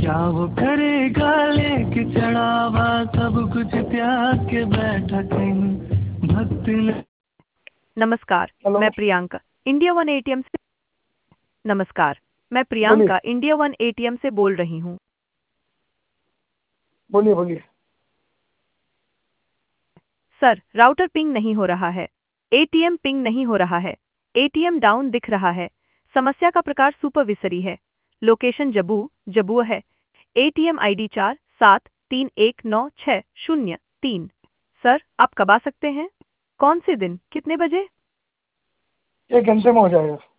क्या वो करेगा लेके चढ़ावा, सब कुछ त्याग के बैठा कहीं भक्त ने। नमस्कार, हेलो। मैं प्रियंका इंडिया वन एटीएम से। नमस्कार, मैं बोलिए प्रियंका इंडिया वन एटीएम से बोल रही हूँ। बोलिए बोलिए। सर, राउटर पिंग नहीं हो रहा है, एटीएम पिंग नहीं हो रहा है, एटीएम डाउन दिख रहा है। समस्या का प्रकार सुपरविसरी है, लोकेशन जबू है, एटीएम आईडी 47319603। सर, आप कब आ सकते हैं? कौन से दिन, कितने बजे? 1 घंटे में हो जाएगा।